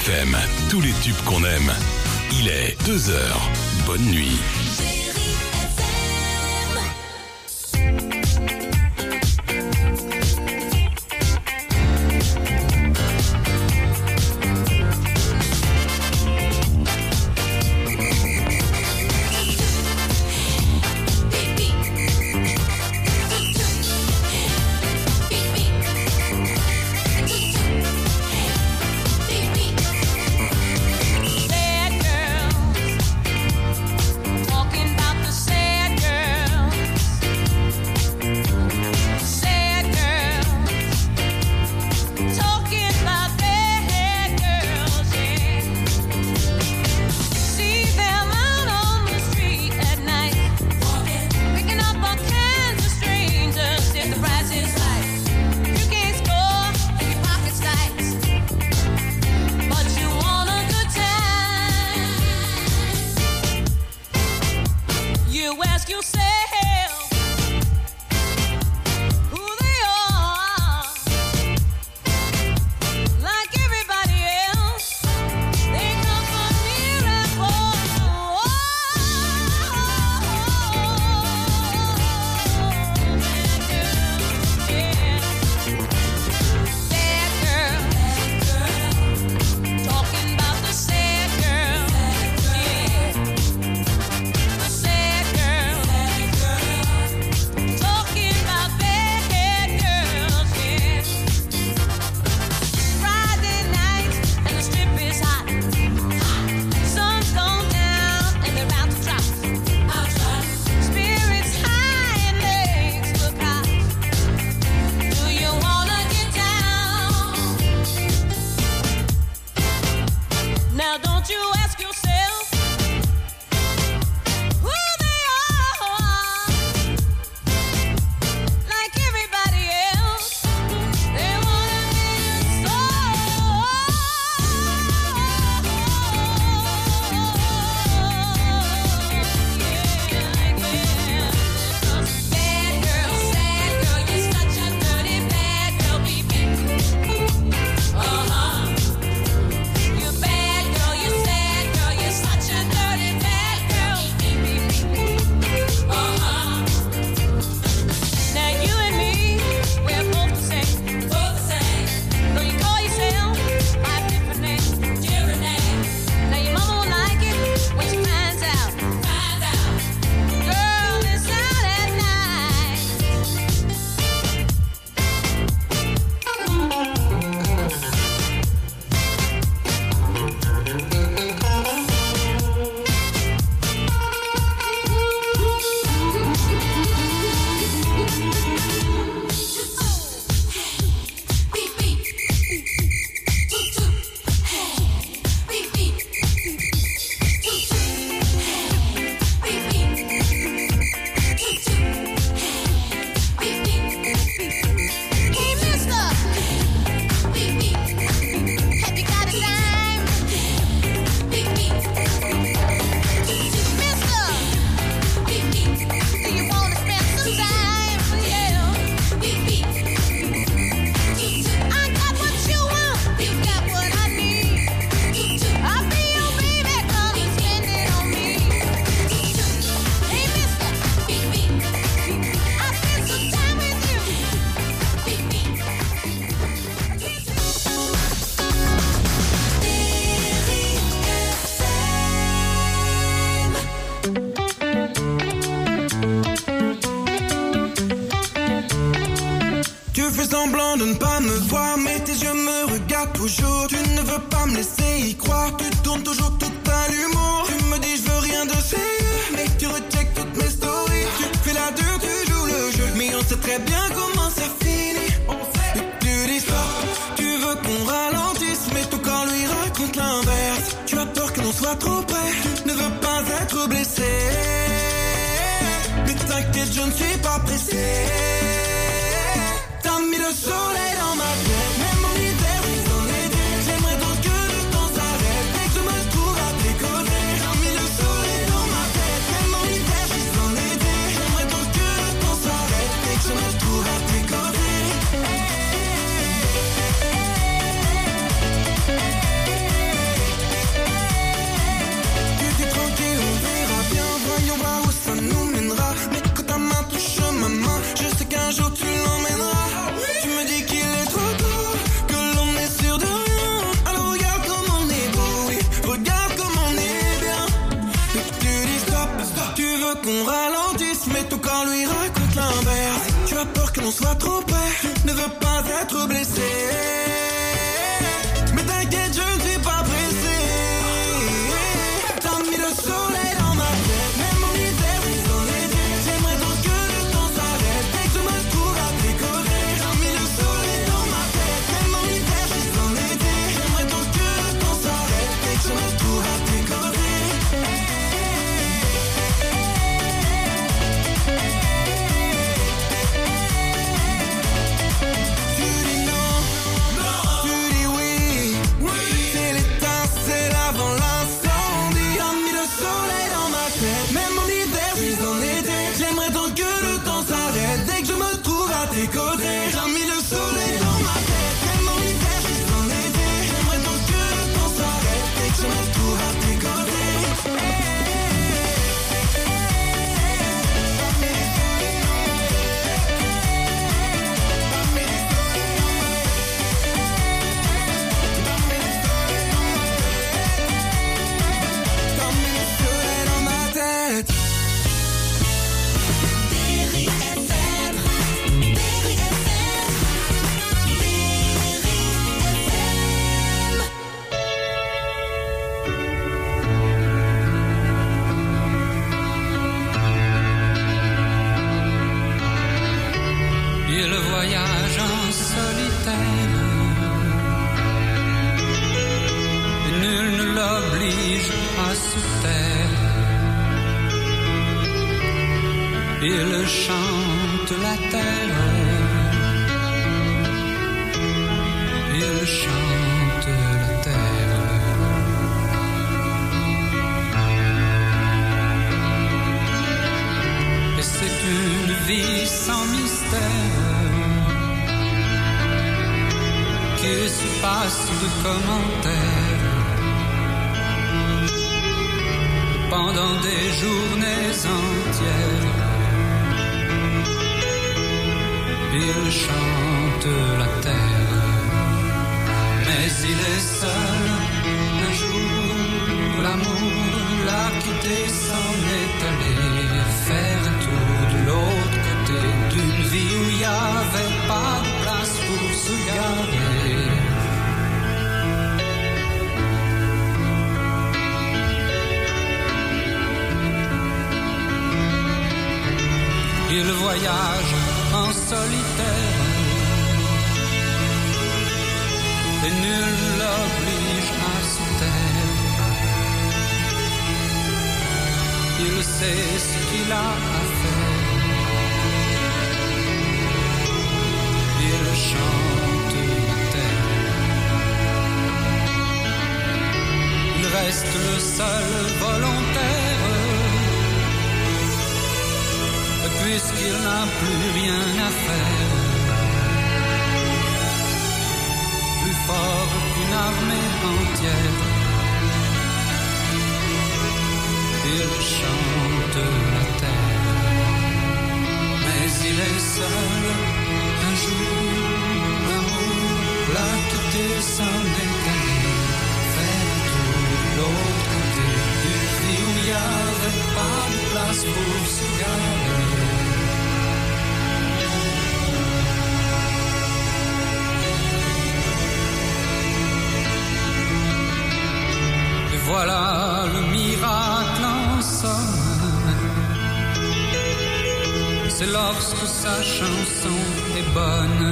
FM, tous les tubes qu'on aime. Il est 2h. Bonne nuit. Toujours, tu ne veux pas me laisser y croire. Tu tournes toujours tout à l'humour. Tu me dis je veux rien de sérieux, mais tu recheckes toutes mes stories. Tu fais la dure, tu joues le jeu, mais on sait très bien comment ça finit. Et tu dis stop, tu veux qu'on ralentisse, mais ton corps lui raconte l'inverse. Tu as peur que l'on soit trop près, tu ne veux pas être blessé. Mais t'inquiète, je ne suis pas pressé. T'as mis le soleil dans ma tête, même en hiver, oui, en été. J'aimerais donc que le temps s'arrête et que je me trouve à tes côtés. T'as mis le soleil dans ma tête, même en hiver, oui, en été. J'aimerais donc que le temps s'arrête et que je me trouve à tes côtés. l'on soit trop près. Je ne veux pas être blessé. Mais t'inquiète, je ne suis pas pressé. T'as mis le soleil dans ma tête. Même en hiver, puis en été. J'aimerais donc que le temps s'arrête. Dès que je me trouve à tes côtés. T'as mis le soleil dans ma tête. Même en hiver, puis en été. J'aimerais donc que le temps s'arrête. Dès que je me trouve à tes côtés. Tu dis non, tu dis oui. C'est l'étincelle avant l'incendie. T'as mis le soleil dans ma tête. Même en hiver, puis en été. J'aimerais donc que le temps s'arrête. Dès que je me trouve à tes côtés. T'as mis le soleil dans ma tête. Même en hiver, puis en été. J'aimerais donc que le temps s'arrête. Dès que je me trouve à tes côtés. T'as mis le soleil dans ma tête. Il voyage en solitaire et nul ne l'oblige à se taire. Il chante la terre, il chante la terre. Et c'est une vie sans mystère qui se passe de commentaires pendant des journées entières. Il chante la terre, mais il est seul. Un jour, l'amour l'a quitté, s'en est allé faire un tour de l'autre côté d'une vie où il n'y avait pas de place pour se garer. Il voyage en solitaire et nul l'oblige à se taire. Il sait ce qu'il a à faire. Il chante la terre. Il reste le seul volontaire, puisqu'il n'a plus rien à faire. Plus fort qu'une armée entière. Il chante la terre, mais il est seul. Un jour, l'amour l'a quitté, s'en est allé faire un tour de l'autre côté d'une vie où il n'y avait pas de place pour se garer. Voilà le miracle en somme, c'est lorsque sa chanson est bonne,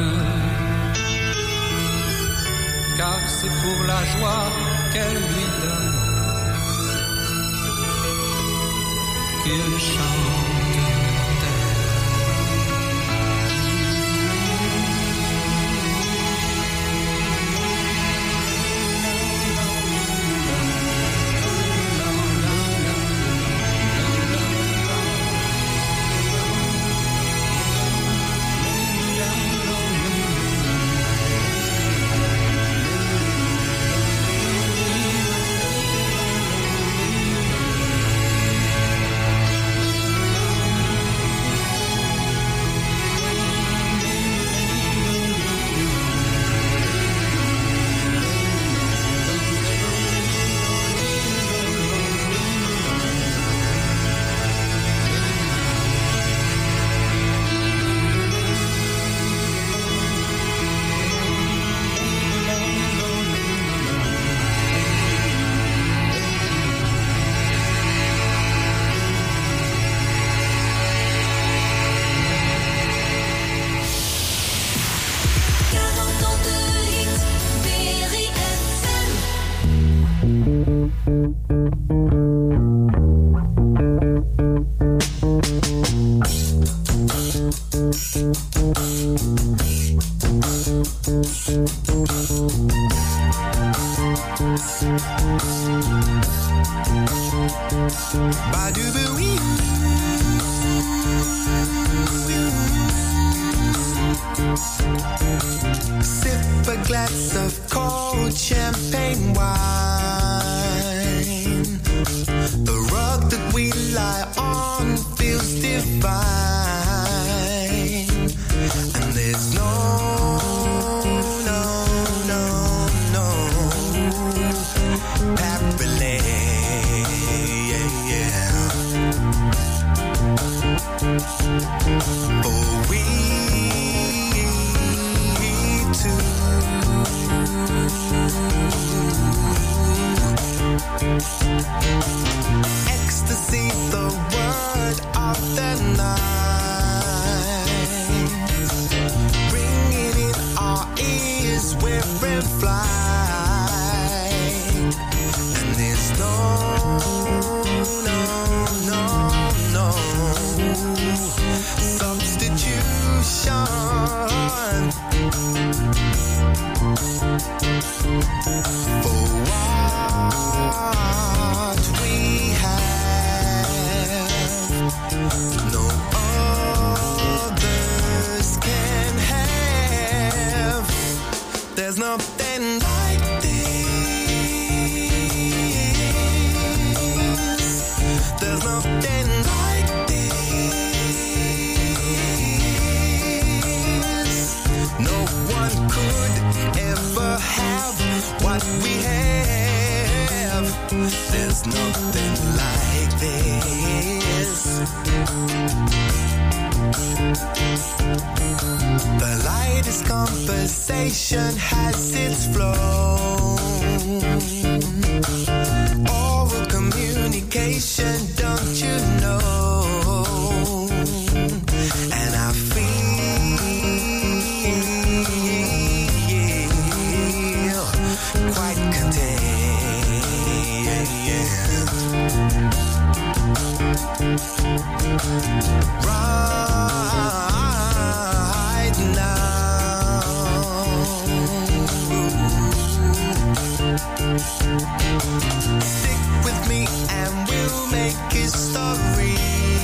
car c'est pour la joie qu'elle lui donne qu'il chante la terre. Sip a glass of cold champagne wine. The rug that we lie on feels divine. And there's no parallel. For we two. Ecstasy, the word of the night. Ringing in our ears, we're in flight. And there's no substitution for what we have. No others can have. There's nothing like this. There's nothing like this. No one could ever have what we have. There's nothing like this. The lightest conversation has its flow. Oral communication, don't you know? And I feel quite content right now. Stick with me and we'll make history.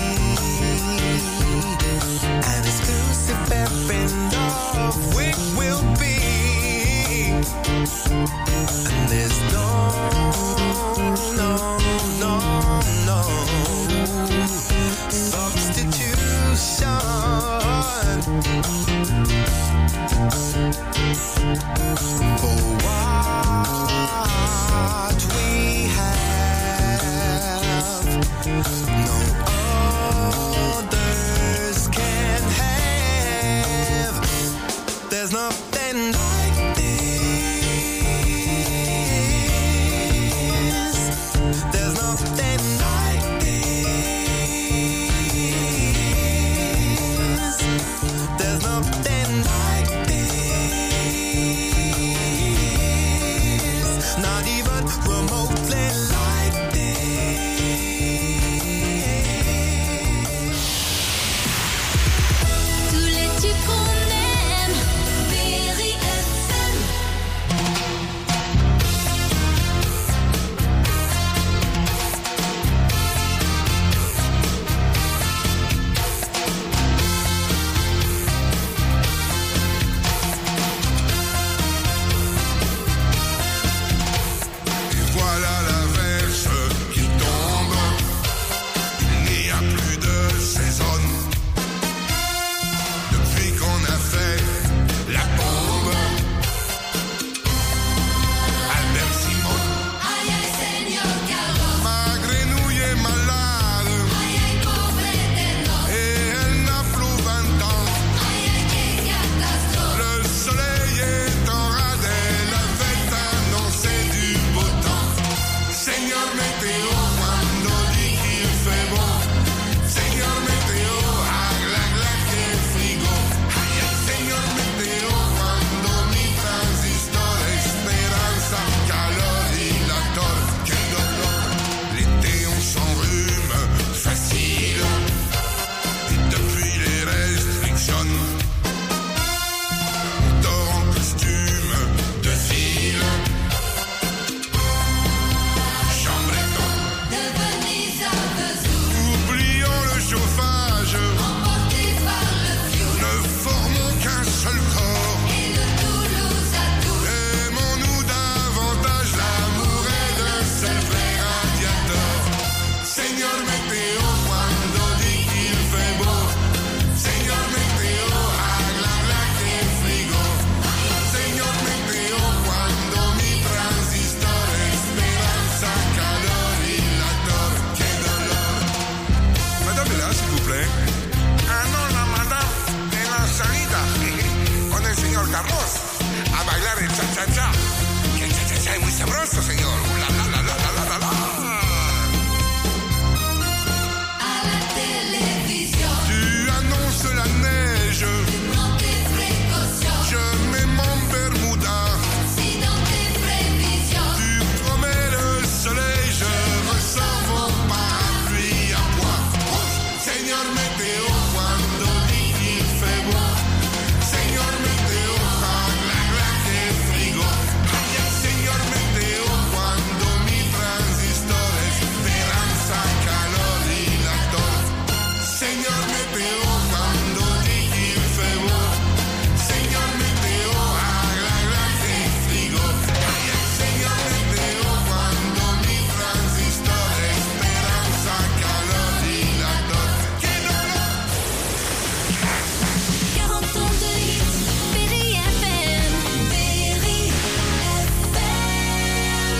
An exclusive pair in love we will be. And there's no substitution for what we have. No others can have. There's nothing like this. There's nothing like this. There's nothing like this. Not even remotely like this. Tous les tubes qu'on aime, Berry FM. señor Carlos, a bailar el cha-cha-cha. Que el cha-cha-cha es muy sabroso, señor. La, la, la, la, la, la, la. À la télévision, Tu annonces la neige. dans tes précautions, Je mets mon Bermuda. si dans tes prévisions, Tu promets le soleil, je ressens mon parapluie à moi. Señor Météo, cuando dice beau. Señor Météo, habla de frigo. Señor Météo, cuando mi transistor esperanza, calor y la tos. Señor Météo, cuando dice beau. Señor Météo, habla de frigo. Señor Météo, cuando mi transistor esperanza, calor y la tos. Que no, no. 40 ans de hits, Berry FM, Berry FM.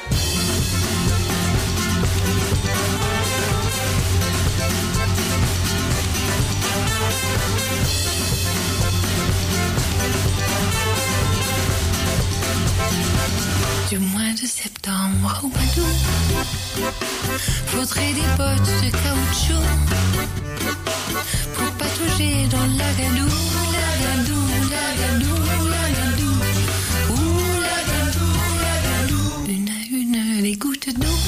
Du mois de septembre au mois d'août, faudrait des bottes de caoutchouc pour patauger dans l'agadou, l'agadou, l'agadou, l'agadou, ouh l'agadou, l'agadou. Une à une, les gouttes d'eau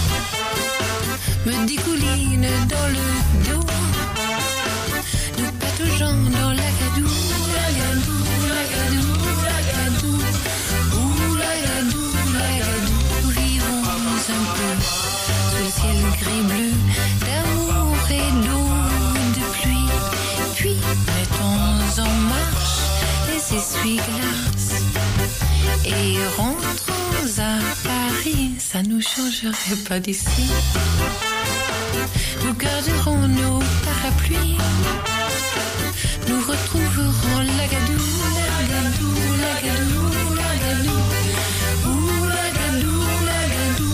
me dégoulinent dans le dos. Nous pataugeons dans l'agadou, l'agadou, l'agadou, l'agadou, ouh l'agadou, l'agadou. Nous vivons un peu sous le ciel gris-bleu d'amour et d'eau de pluie. Puis mettons en marche les essuie-glaces et rentrons à Paris. Ça nous changerait pas d'ici. Nous garderons nos parapluies. Nous retrouverons l'agadou, l'agadou, l'agadou, l'agadou, ouh l'agadou, l'agadou.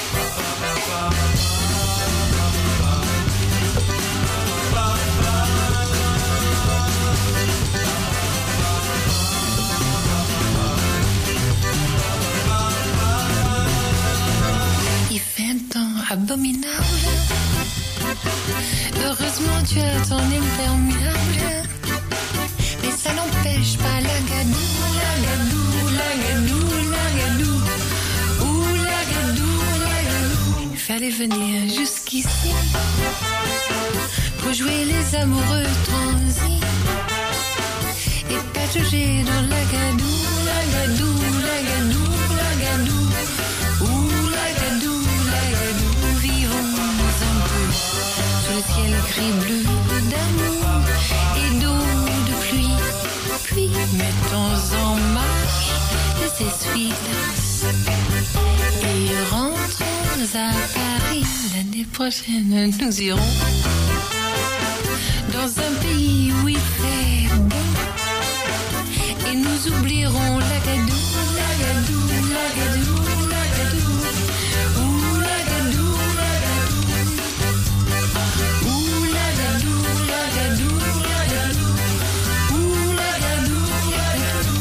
Il fait un temps abominable. Heureusement tu as ton imperméable. Mais ça n'empêche pas l'agadou, l'agadou, l'agadou, l'agadou, ouh l'agadou, l'agadou. Il fallait venir jusqu'ici pour jouer les amoureux transis et patauger dans l'agadou, l'agadou, l'agadou, l'agadou, ouh l'agadou, l'agadou. Vivons un peu sous le ciel gris-bleu d'amour et d'eau de pluie. Puis mettons en marche les essuie-glaces et rentrons à Paris. L'année prochaine nous irons dans un pays où il fait bon et nous oublierons l'agadou, l'agadou, l'agadou, l'agadou, ouh l'agadou, l'agadou, ouh l'agadou, l'agadou, l'agadou, ouh l'agadou, l'agadou.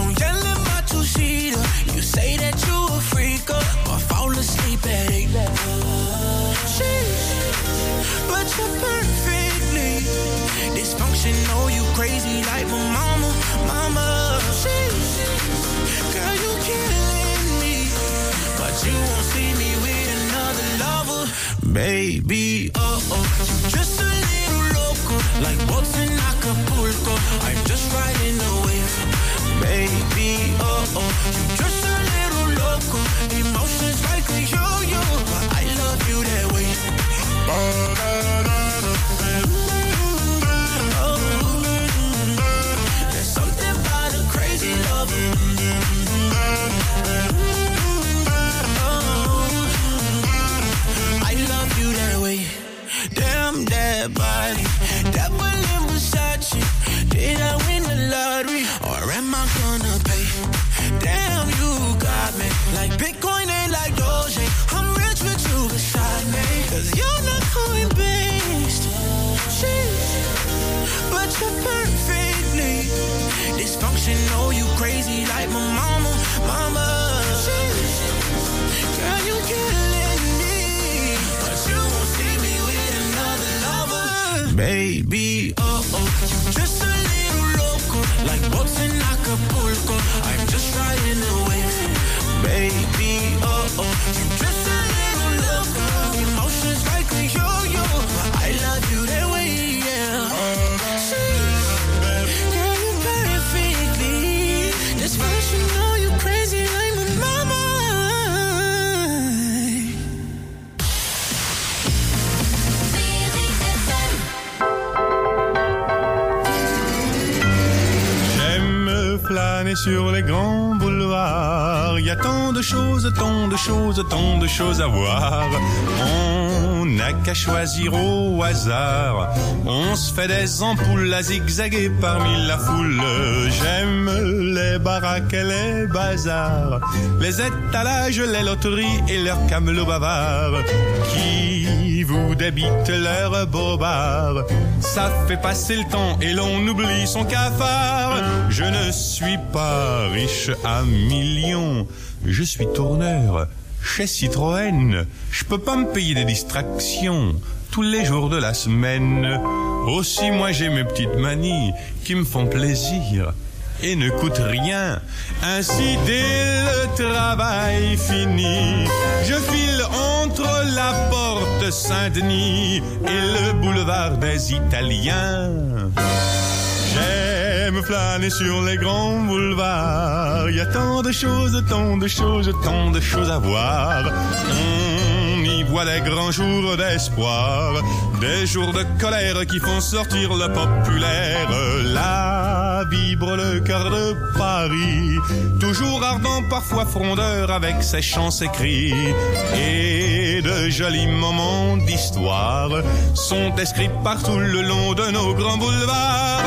sleep at 8. dysfunction, oh, you crazy like my mama, mama. Girl, you killing me, but you won't see me with another lover. Baby, just a little loco, like boats in Acapulco. I'm just riding the wave. Baby, just a little loco, emotions like a yo-yo, but I love you that way. There's something about a crazy love. I love you that way. Damn that body, that Berlin Versace. Did I win the lottery, or am I gonna pay? Damn, you got me like Bitcoin and like Doge. I'm rich with you beside me, 'cause you're not coin-based. But you're perfectly dysfunctional, you crazy like my mama, mama. Girl, you killing me, but you won't see me with another lover. Baby, just a little loco, like boats in Acapulco. I'm just riding the wave. Baby, just a little loco, emotions like a yo-yo, but I love you that way, yeah. Girl, you perfectly dysfunctional, you crazy like my mama. Flâner sur les grands boulevards, il y a tant de choses, tant de choses, tant de choses à voir. On n'a qu'à choisir au hasard. On se fait des ampoules à zigzaguer parmi la foule. J'aime les baraques et les bazars, les étalages, les loteries et leurs camelots bavards qui vous débitent leurs bobards. Ça fait passer le temps et l'on oublie son cafard. Je ne suis pas riche à millions, je suis tourneur chez Citroën. Je peux pas me payer des distractions tous les jours de la semaine. Aussi moi j'ai mes petites manies qui me font plaisir et ne coûtent rien. Ainsi dès le travail fini, je file entre la porte Saint-Denis et le boulevard des Italiens. J'aime flâner sur les grands boulevards. Il y a tant de choses, tant de choses, tant de choses à voir. On y voit les grands jours d'espoir, des jours de colère qui font sortir le populaire. Là vibre le cœur de Paris, toujours ardent, parfois frondeur, avec ses chants, ses cris. Et de jolis moments d'histoire sont inscrits partout le long de nos grands boulevards.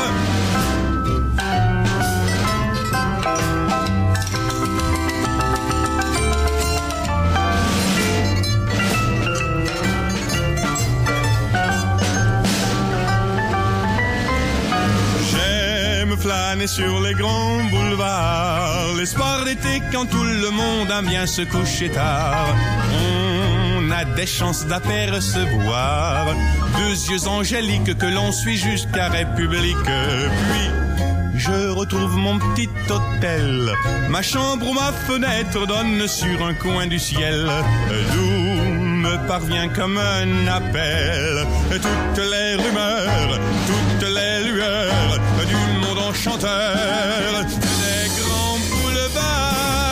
Flâner sur les grands boulevards, l'espoir d'été quand tout le monde aime bien se coucher tard. On a des chances d'apercevoir deux yeux angéliques que l'on suit jusqu'à République. Puis je retrouve mon petit hôtel, ma chambre ou ma fenêtre donne sur un coin du ciel, d'où me parvient comme un appel toutes les rumeurs, toutes les lueurs du monde enchanteur des grands boulevards.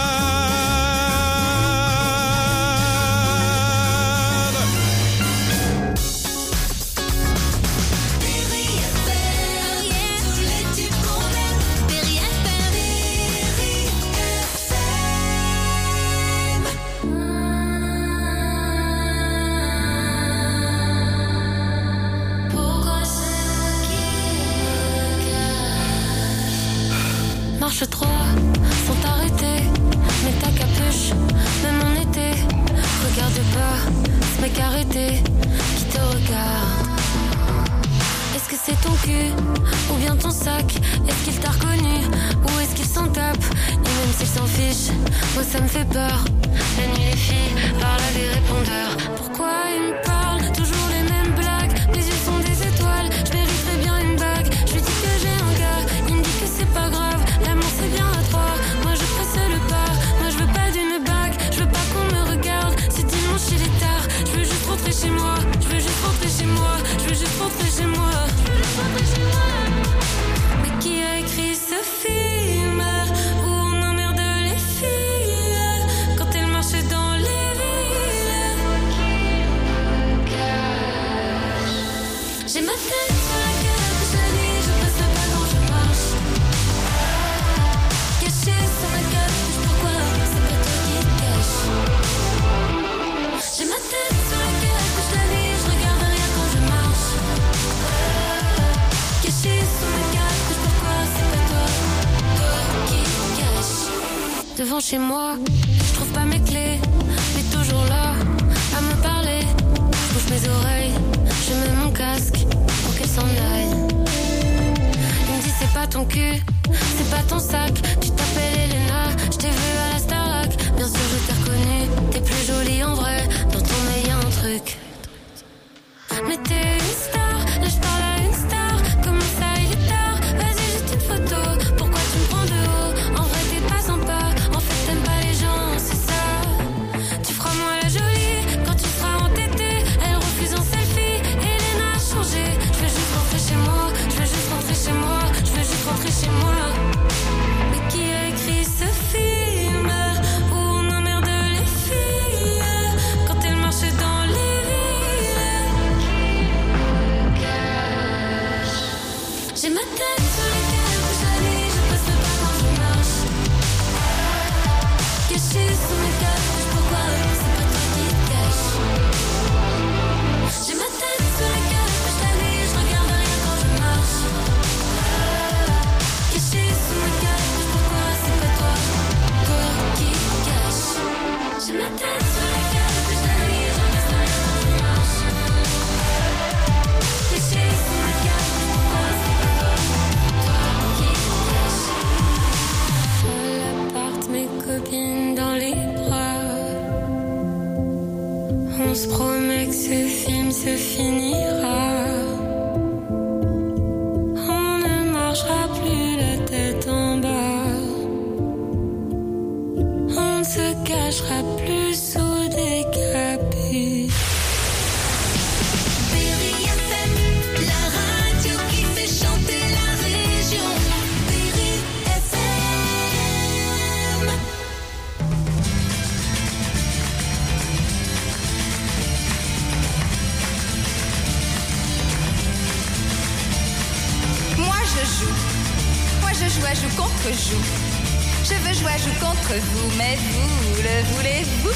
Marche 3 sont arrêtés, mets ta capuche, même en été. Regarde pas ce mec arrêté qui te regarde. Est-ce que c'est ton cul ou bien ton sac? Est-ce qu'il t'a reconnu ou est-ce qu'il s'en tape? Et même s'il s'en fiche, moi ça me fait peur. La nuit les filles parlent à des répondeurs. Pourquoi ils me parlent toujours les mêmes blagues? Mes yeux sont des étoiles, je mériterais bien une bague. Je lui chez moi. Je veux juste rentrer chez moi. Je veux juste rentrer chez moi. Je veux juste rentrer chez moi. Mais qui a écrit ce film où on emmerde les filles quand elles marchent dans les villes? J'ai ma tête sur la gueule toute la nuit, je passe le pas quand je marche. Caché sur ma capuche, pourquoi c'est pas toi qui te cache? J'ai ma tête sur la gueule toute la nuit, je regarde rien quand je marche. Caché sur ma capuche, pourquoi c'est pas toi, toi qui te cache? Devant chez moi, je trouve pas mes clés, mais toujours là à me parler. Je bouge mes oreilles, je mets mon casque pour qu'elle s'en aille. Il me dit c'est pas ton cul, c'est pas ton sac. Tu t'appelles Elena, je t'ai vu à la Starac. Bien sûr je t'ai reconnu, t'es plus jolie en vrai. Dans ton œil y'a un truc. Mais t'es une star, là je parle à une star. Comment ça il est tard, vas-y juste une photo. Pourquoi tu me prends de haut? En vrai t'es pas sympa, en fait t'aimes pas les gens, c'est ça. Tu feras moi la jolie quand tu seras entêtée. Elle refuse un selfie, Elena a changé. Je veux juste rentrer chez moi, je veux juste rentrer chez moi. Je veux juste rentrer chez moi. Mais qui a écrit ce film où on emmerde les filles quand elles marchent dans les villes? J'ai ma tête sur la gueule toute la nuit, je passe le pas quand je marche. Caché sous mes capuches, pourquoi c'est pas toi qui te cache? J'ai ma tête sur la gueule toute la nuit, je regarde rien quand je marche. Caché sous mes capuches, pourquoi c'est pas toi, toi qui te cache? J'ai ma tête sur la gueule toute la nuit, je regarde rien quand je marche. Caché sous mes capuches, pourquoi c'est pas toi, toi qui te cache? À l'appart, mes copines dans les bras. On se promet que ce film se finira. On ne marchera plus la tête en bas. On ne se cachera plus sous des capuches. Berry FM, la radio qui fait chanter la région. Berry FM. Moi je joue à joue contre joue. Je veux jouer à joue contre vous, mais vous le voulez-vous?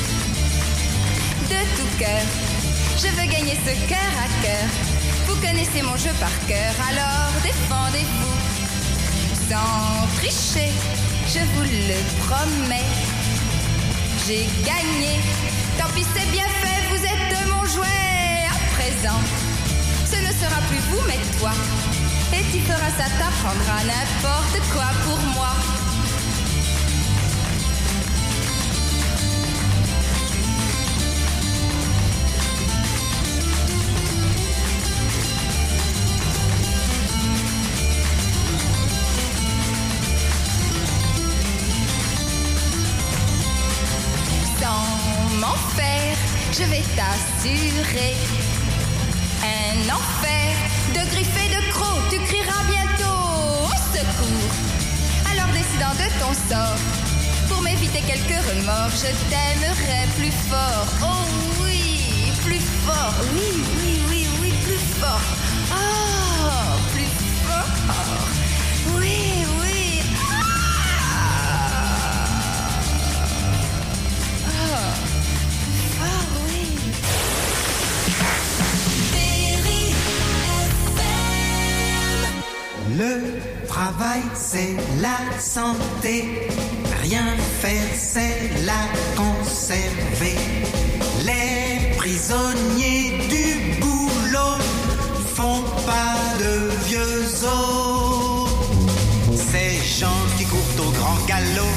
De tout cœur, je veux gagner ce cœur à cœur. Vous connaissez mon jeu par cœur, alors défendez-vous. Sans tricher, je vous le promets. J'ai gagné, tant pis c'est bien fait, vous êtes mon jouet. À présent, ce ne sera plus vous mais toi. Et tu feras ça, t'apprendras n'importe quoi pour moi. Sans m'en faire, je vais t'assurer un enfer de griffes et de crocs. Tu crieras bientôt au secours. Alors décidant de ton sort, pour m'éviter quelques remords, je t'aimerai plus fort. Oh oui, plus fort. Oui, oui, oui, oui, plus fort. Oh, plus fort. Oui, oui. Le travail, c'est la santé. Rien faire, c'est la conserver. Les prisonniers du boulot font pas de vieux os. Ces gens qui courent au grand galop,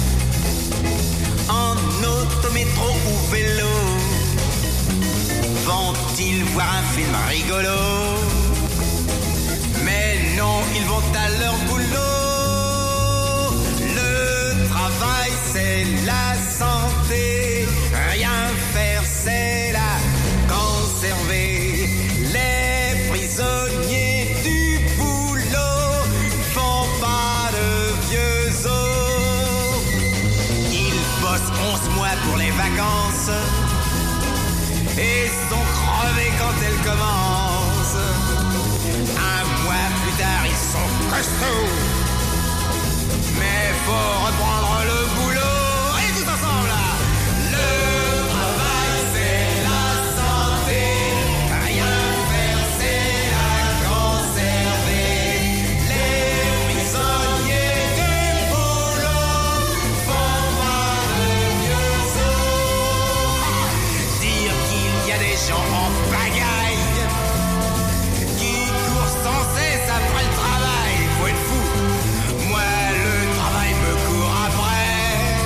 en autométro ou vélo, vont-ils voir un film rigolo? Mais non, ils vont à leur boulot. Le travail, c'est la santé. Rien faire, c'est la et sont crevés quand elle commence. Un mois plus tard, ils sont costauds. Mais faut reprendre le boulot. Allez tous ensemble là. Le travail c'est la santé. Rien faire c'est la conserver. Les prisonniers du boulot font pas de vieux os. Dire qu'il y a des gens en pagaille qui courent sans cesse après le travail, faut être fou. Moi le travail me court après.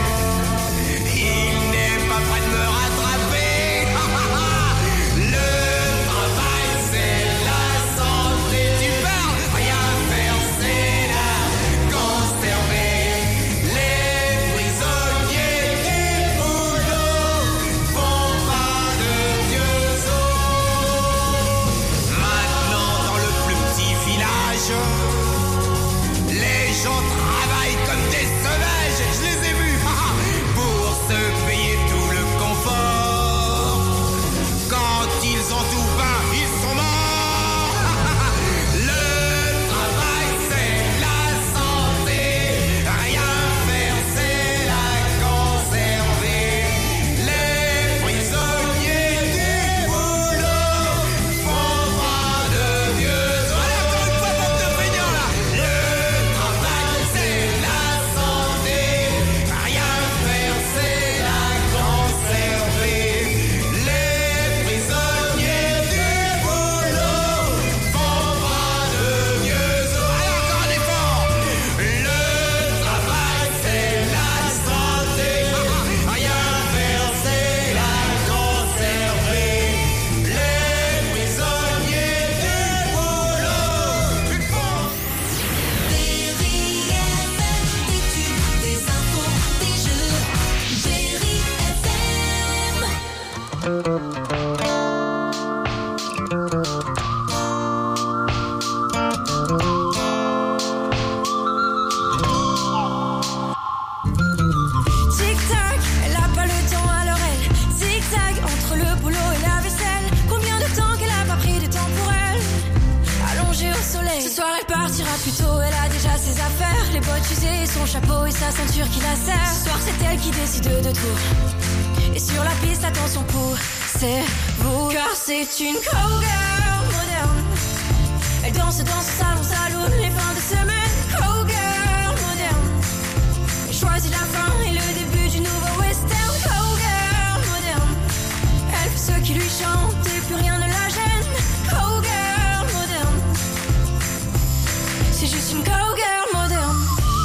Il n'est pas prêt de me rattraper. Le travail c'est la santé. Tu parles, rien faire c'est la conserver. Les prisonniers du boulot font pas de vieux os. Maintenant dans le plus petit village, les gens travaillent comme des sauvages, je les ai vus, pour se payer tout le confort. Quand ils ont tout peint, ils sont morts. Le travail c'est la santé, rien faire c'est la conserver. Les prisonniers du boulot font pas de vieux os. Allez, encore une fois, bande de feignants là. Le travail c'est la santé, rien faire c'est la conserver. Les prisonniers du boulot font pas de vieux os. Allez, encore un effort. Le travail c'est la santé, rien faire c'est la conserver. Les prisonniers du boulot plus fort. Berry FM, des tubes, des infos, des jeux. Berry FM. Tic-tac, elle a pas le temps alors elle zigzag entre le boulot et la vaisselle. Combien de temps qu'elle a pas pris de temps pour elle, allongée au soleil. Ce soir elle partira plus tôt, elle a déjà ses affaires, les bottes usées, son chapeau et sa ceinture qui la serre. Ce soir c'est elle qui décide de tout. Et sur la piste, attention pour c'est vous, car c'est une cowgirl moderne. Elle danse dans son salon saloon les fins de semaine. Cowgirl moderne. Elle choisit la fin et le début du nouveau western. Cowgirl moderne. Elle fait ce qui lui chante et plus rien ne la gêne. Cowgirl moderne. C'est juste une cowgirl moderne.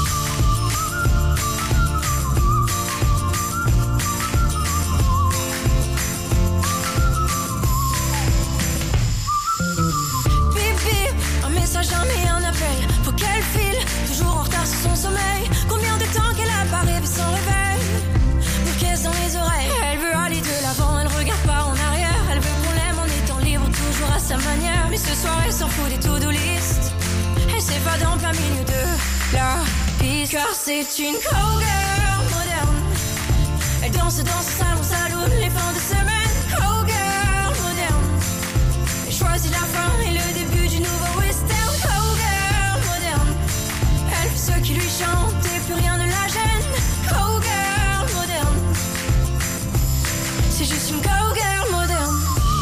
Bip bip, un message, jamais un appel. Faut qu'elle file, toujours en retard sur son sommeil. Combien de temps qu'elle a pas rêvé sans réveil, bouquet dans les oreilles. Elle veut aller de l'avant, elle regarde pas en arrière. Elle veut qu'on l'aime en étant libre, toujours à sa manière. Mais ce soir elle s'en fout des to-do list. Elle s'évade en plein milieu de la piste, car c'est une cowgirl moderne. Elle danse dans son salon saloon les fins de semaine. Cowgirl moderne. Elle choisit la fin et le début du nouveau western. Cowgirl moderne. Elle fait ce qui lui chante et plus rien ne la gêne. Cowgirl moderne. C'est juste une cowgirl moderne.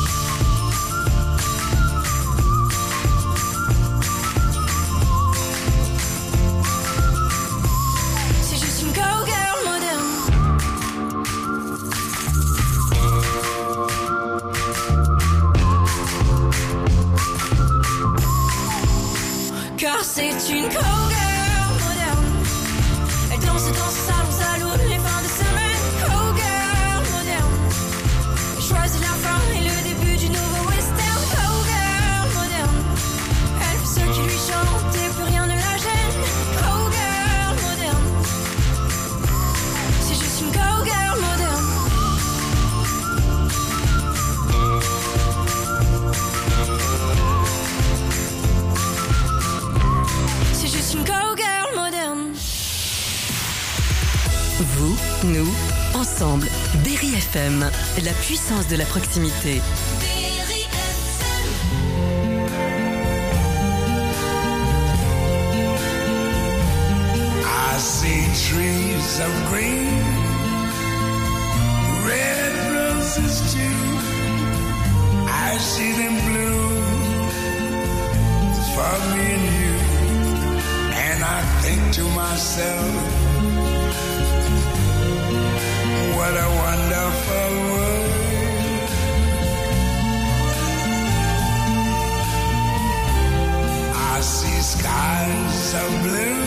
C'est juste une cowgirl moderne. Car c'est une cowgirl moderne. Elle danse dans son salon saloon les fins de semaine. Cowgirl moderne. Elle choisit la fin et le début du nouveau western. Cowgirl moderne. Elle fait ce qui lui chante et plus rien ne la gêne. Cowgirl moderne. C'est juste une cowgirl moderne. C'est juste ensemble. Berry FM, la puissance de la proximité. I see trees of green, red roses too. I see them bloom for me and you. And I think to myself, what a wonderful world. I see skies of blue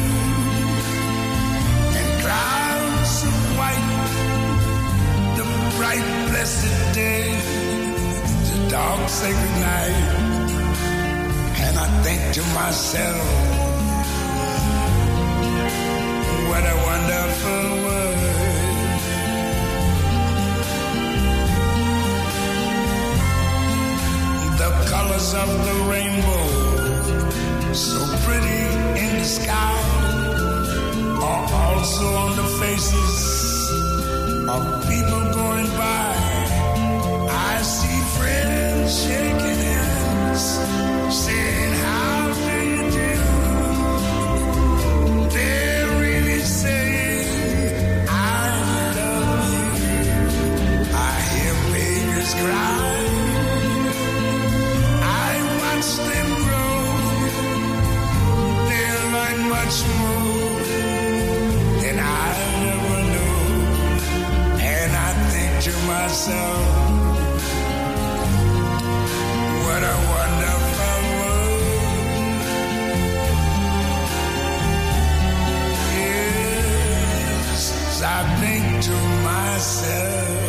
and clouds of white, the bright blessed day, the dark sacred night. And I think to myself, what a wonderful world. The colors of the rainbow, so pretty in the sky, are also on the faces of people going by. I see friends shaking hands, saying, how do you do? They're really saying, I love you. I hear babies cry. I watch them grow. They'll learn much more than I never knew. And I think to myself, what a wonderful world. Yes, I think to myself,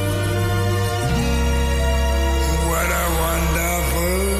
what a wonderful world.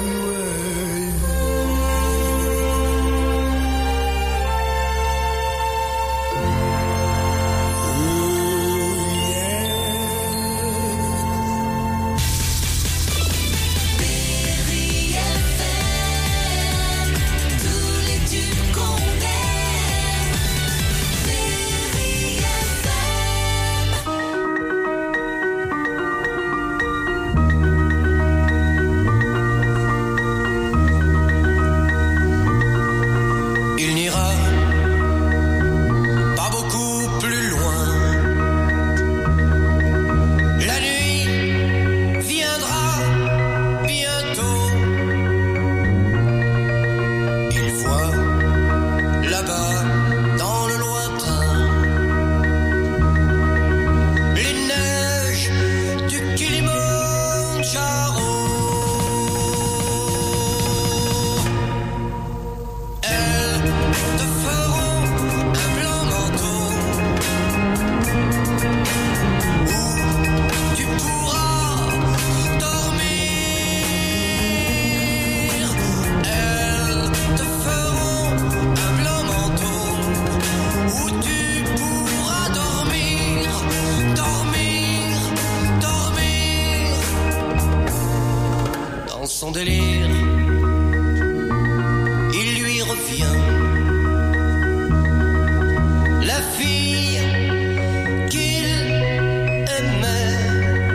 Son délire, il lui revient. La fille qu'il aimait,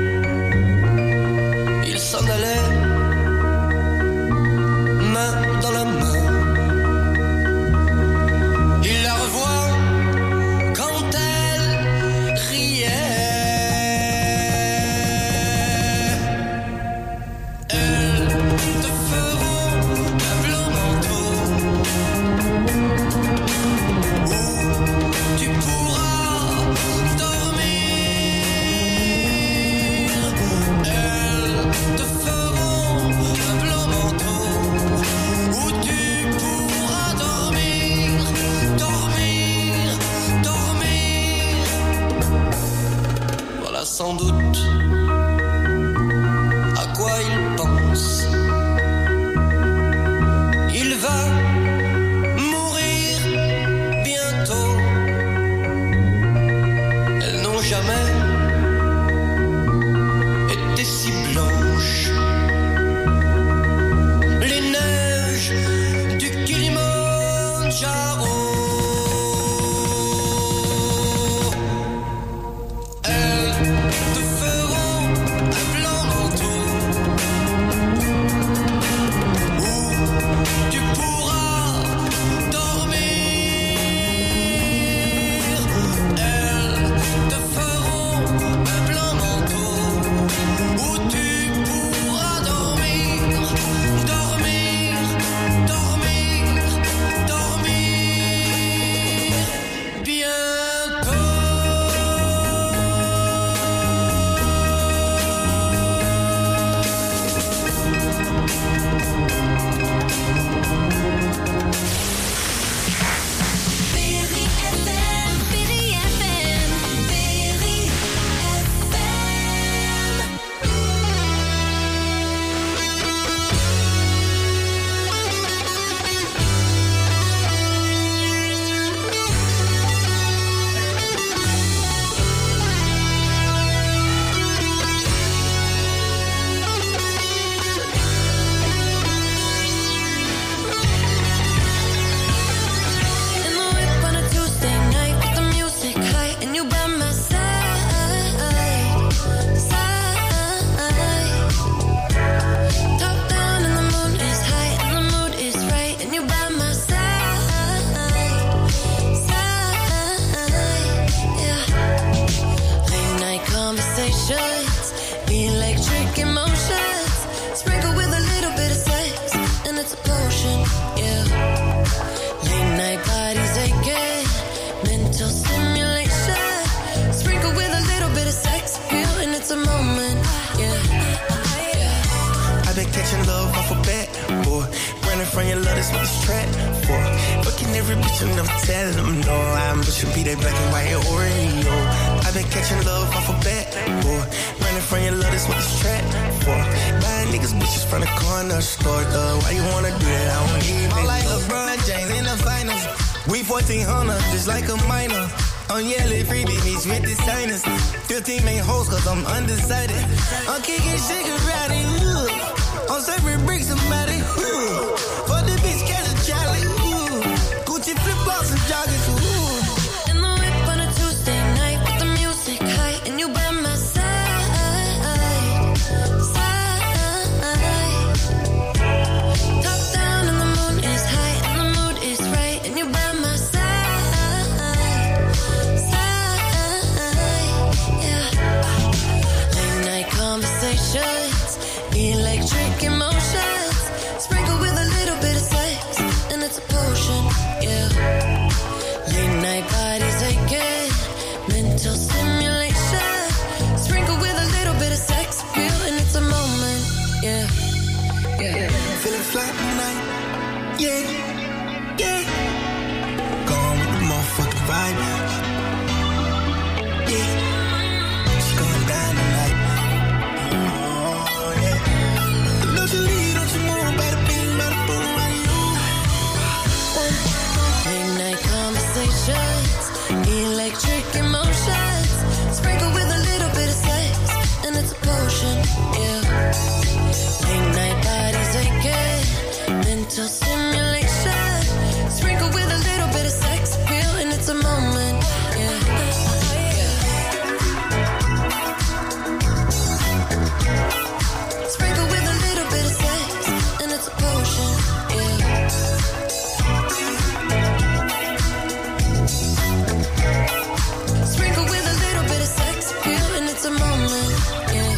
il s'en allait, main dans la main. Il la revoit quand elle riait. The been catching love off a bat, boy. Running from your love, that's what this trap for. Fucking every bitch and never tell them no. I'm pushing be that black and white Oreo. I've been catching love off a bat, boy. Running from your love, that's what this trap for. Buying niggas bitches from the corner store, though. Why you wanna do that? I don't even know. Like LeBron James in the finals. We 1400, just like a minor. I'm yelling free babies with the signers. 15 main hoes cause I'm undecided. I'm kicking shit karate, I'm serving bricks somebody, for the bitch catch a Charlie, Gucci flip-flops and joggers, In the whip on a Tuesday night with the music high and you by my side. Top down and the moon is high and the mood is right and you by my side. Conversations, electric emotions, sprinkled with a little bit of sex, and it's a potion, yeah. Late night bodies aching, mental stimulation, sprinkled with a little bit of sex appeal, and it's a moment, yeah. Feeling fly tonight, yeah. Gone with the motherfucking vibe, yeah. It's going down tonight. Electric emotions, sprinkled with a little bit of sex, and it's a potion, yeah. Late night bodies aching, mental stimulation, sprinkled with a little bit of sex appeal, and it's a moment, yeah. Sprinkled with a little bit of sex, and it's a potion, yeah. It's a moment, yeah.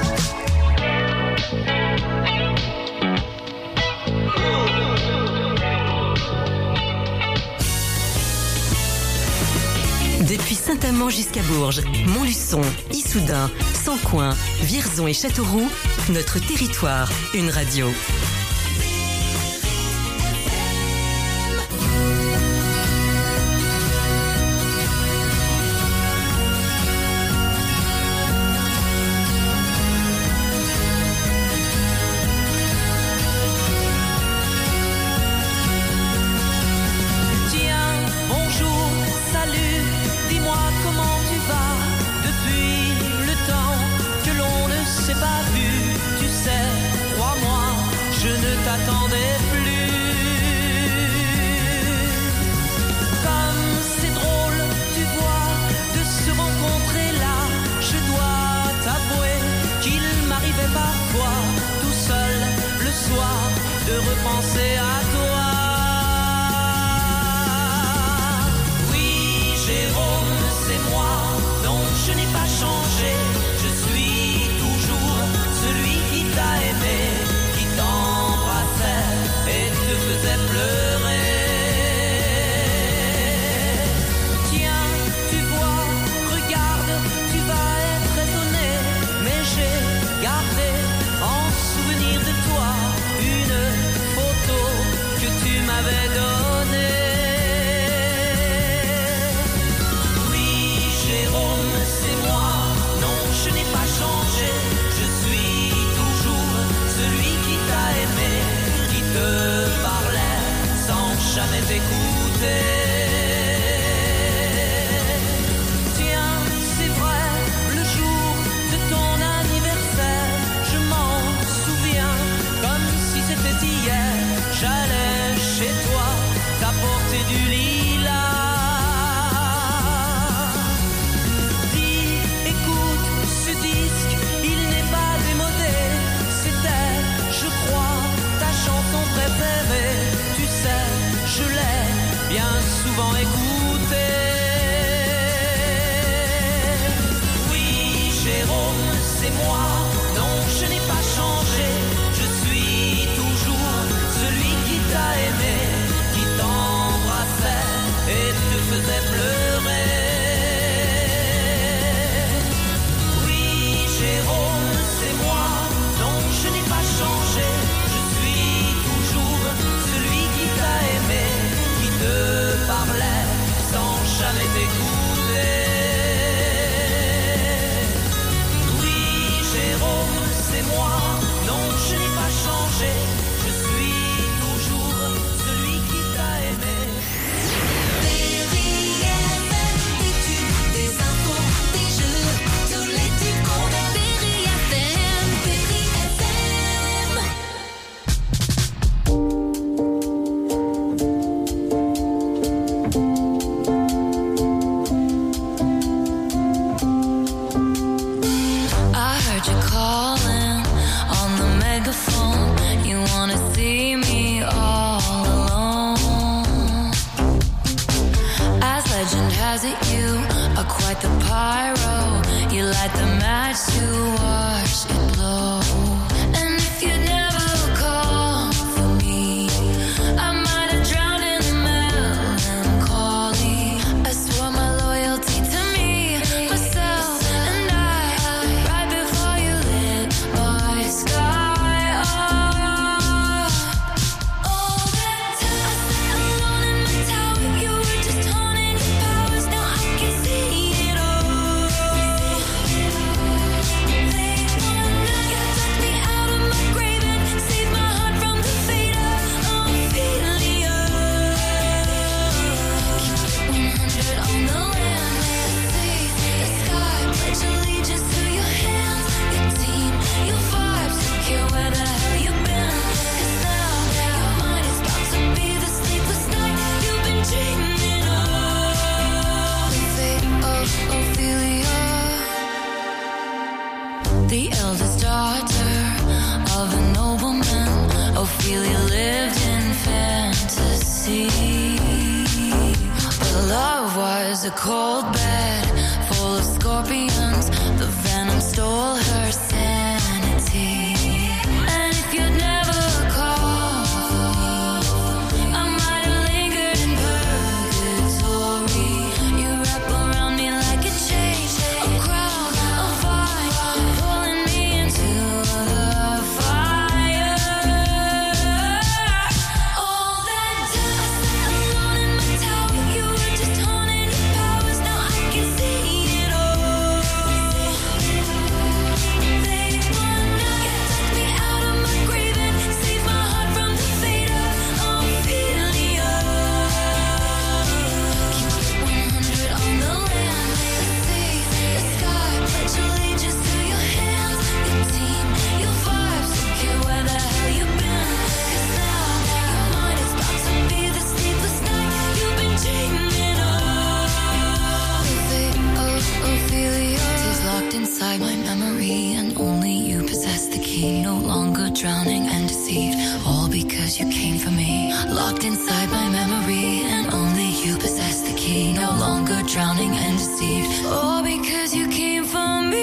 Depuis Saint-Amand jusqu'à Bourges, Montluçon, Issoudun, Sancoin, Vierzon et Châteauroux, notre territoire, une radio. Bien sûr. light the match to watch it blow. And if you'd never call for me, I might have drowned in the melancholy. I swore my loyalty to me, myself, and I. Right before you lit my sky up. All that time I sat alone in my tower, you were just haunting your powers. Now I can see it all. They wanna you took me out of my grave and saved my heart from the fate of Ophelia. Keep 100 on the land, the sea, the sky. Pledge allegiance to your hands, your team, your vibes. Don't care where the hell you've been. 'Cause now your mind is about to be the sleepless night you've been dreaming of. The fate of Ophelia, the eldest daughter of a nobleman. Ophelia lived in fantasy, but love was a cold bed full of scorpions. The venom stole her sanity. And if you'd never called, I might have lingered in purgatory. You wrap around me like a chain, a crown, a vine, pulling me into the fire. All that time I sat alone in my tower, you were just haunting your powers. Now I can see it all. They wanna you took me out of my grave and saved my heart from the fate of Ophelia. Keep 100 on the land, the sea, the sky. Pledge allegiance to your hands, your team, your vibes. Don't care where the hell you've been. 'Cause now your mind is about to be the sleepless night you've been dreaming of. The fate of Ophelia is locked inside my memory, and only you possess the key. No longer drowning and deceived, all because you came for me. Locked inside my memory, and only you possess the key. No longer drowning and deceived, all because you came for me.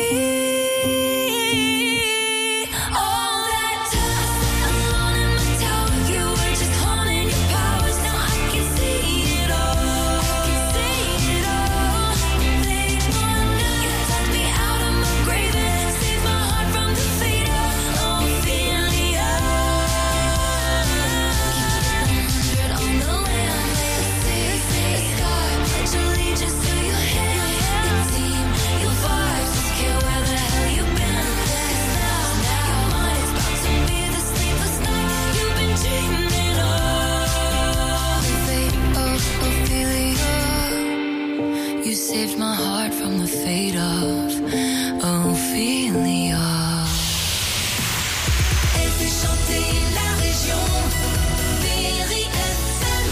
All that time I sat alone in my tower, you were just haunting your powers. Now I can see it all. They wanna you took me out of my grave and saved my heart from the fate of Ophelia. Keep 100 on the land, the sea, the sky. Pledge allegiance to your hands, your team, your vibes. Don't care where the hell you've been. 'Cause now your mind is about to be the sleepless night you've been dreaming of. The fate of Ophelia, you saved my heart from the fate of Ophelia. Elle fait chanter la région. Berry FM.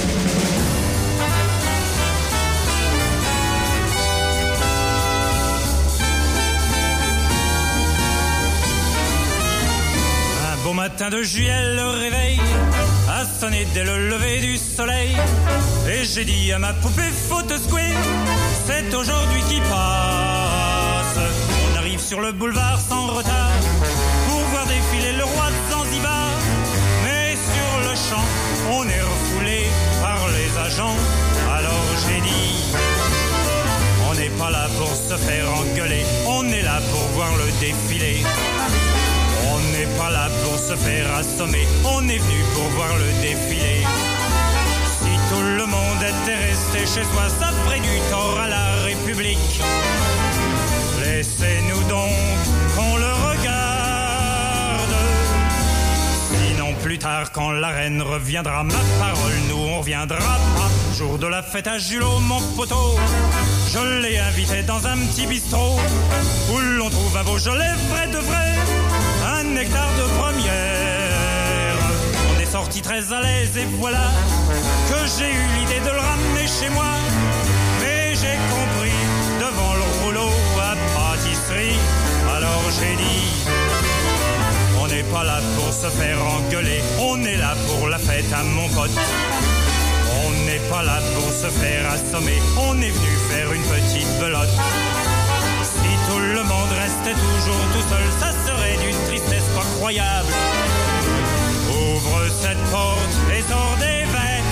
Un beau matin de juillet, le réveil a sonné dès le lever du soleil. Et j'ai dit à ma poupée, faut te secouer, c'est aujourd'hui qui passe. On arrive sur le boulevard sans retard pour voir défiler le roi de Zanzibar. Mais sur le champ, on est refoulé par les agents. Alors j'ai dit, on n'est pas là pour se faire engueuler, on est là pour voir le défilé. On n'est pas là pour se faire assommer, on est venu pour voir le défilé. Si tout le monde était resté chez soi, ça ferait du tort à la République. Laissez-nous donc qu'on le regarde. Sinon plus tard quand la reine reviendra, ma parole, nous on reviendra pas. Jour de la fête à Julot, mon poteau, je l'ai invité dans un petit bistrot où l'on trouve un Beaujolais vrai de vrai, un nectar de première. On est sorti très à l'aise et voilà que j'ai eu l'idée de le ramener chez moi. Mais j'ai compris devant le rouleau à pâtisserie. Alors j'ai dit, on n'est pas là pour se faire engueuler, on est là pour la fête à mon pote. On n'est pas là pour se faire assommer, on est venu faire une petite belote. Si tout le monde restait toujours tout seul, ça serait d'une tristesse pas croyable. Ouvre cette porte et sors des verres.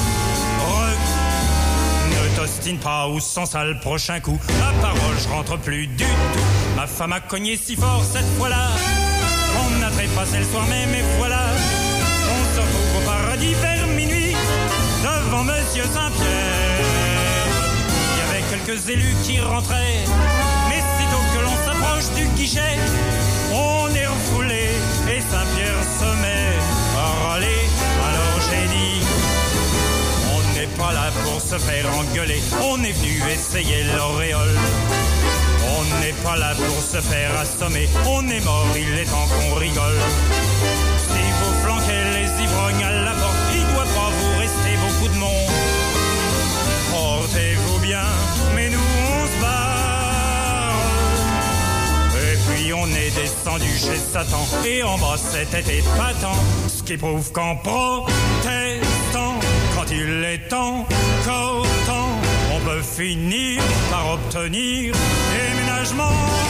Ne t'ostine pas ou sans ça le prochain coup. Ma parole, je rentre plus du tout. Ma femme a cogné si fort cette fois-là. On a trépassé le soir même et voilà. On se retrouve au paradis vers minuit devant Monsieur Saint-Pierre. Il y avait quelques élus qui rentraient, mais sitôt que l'on s'approche du guichet, on est refoulé et Saint-Pierre se met à râler. Alors j'ai dit, on n'est pas là pour se faire engueuler, on est venu essayer l'auréole. On n'est pas là pour se faire assommer, on est mort, il est temps qu'on rigole. Si vous flanquez les ivrognes à la porte, il doit pas vous rester beaucoup de monde. Portez-vous bien, mais nous on se barre. Et puis on est descendu chez Satan, et en bas c'était épatant. Ce qui prouve qu'en protestant, quand il est encore temps, on peut finir par obtenir déménagement.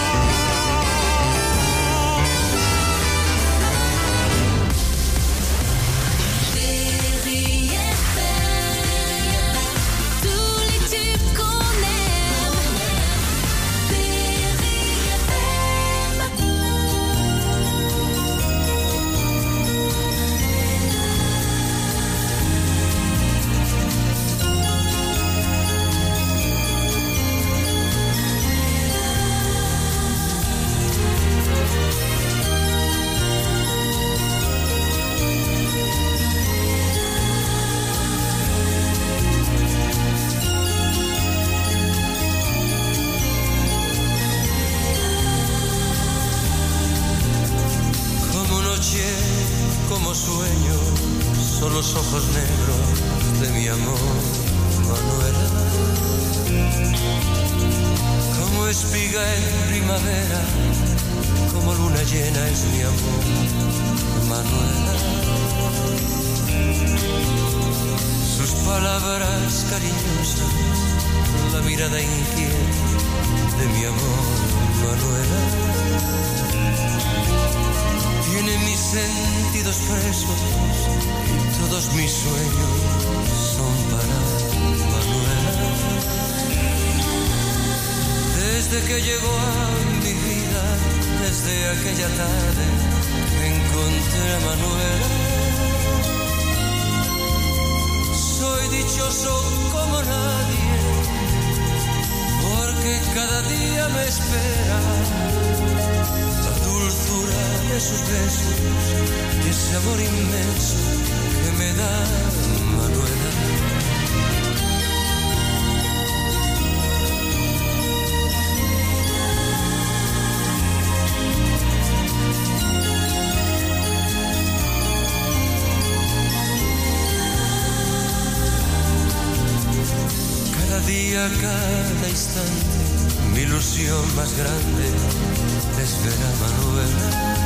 Los ojos negros de mi amor, Manuela. Como espiga en primavera, como luna llena es mi amor, Manuela. Sus palabras cariñosas, la mirada inquieta de mi amor, Manuela. Tiene mis sentidos presos y todos mis sueños son para Manuela. Desde que llegó a mi vida, desde aquella tarde que encontré a Manuela, soy dichoso como nadie, porque cada día me espera la dulzura de sus besos y ese amor inmenso que me da Manuela. Cada día, cada instante, mi ilusión más grande es ver a Manuela.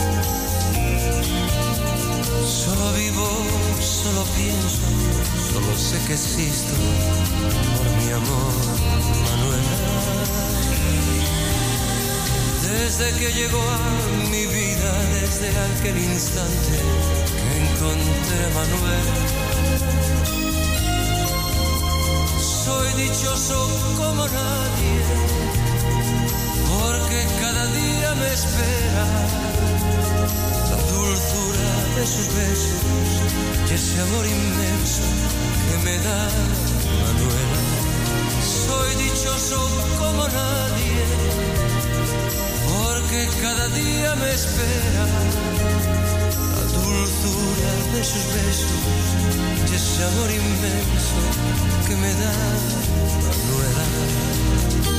Solo vivo, solo pienso, solo sé que existo por mi amor, Manuela. Desde que llegó a mi vida, desde aquel instante que encontré a Manuela, soy dichoso como nadie, porque cada día me espera la dulzura de sus besos y ese amor inmenso que me da Manuela. Soy dichoso como nadie, porque cada día me espera la dulzura de sus besos y ese amor inmenso que me da Manuela.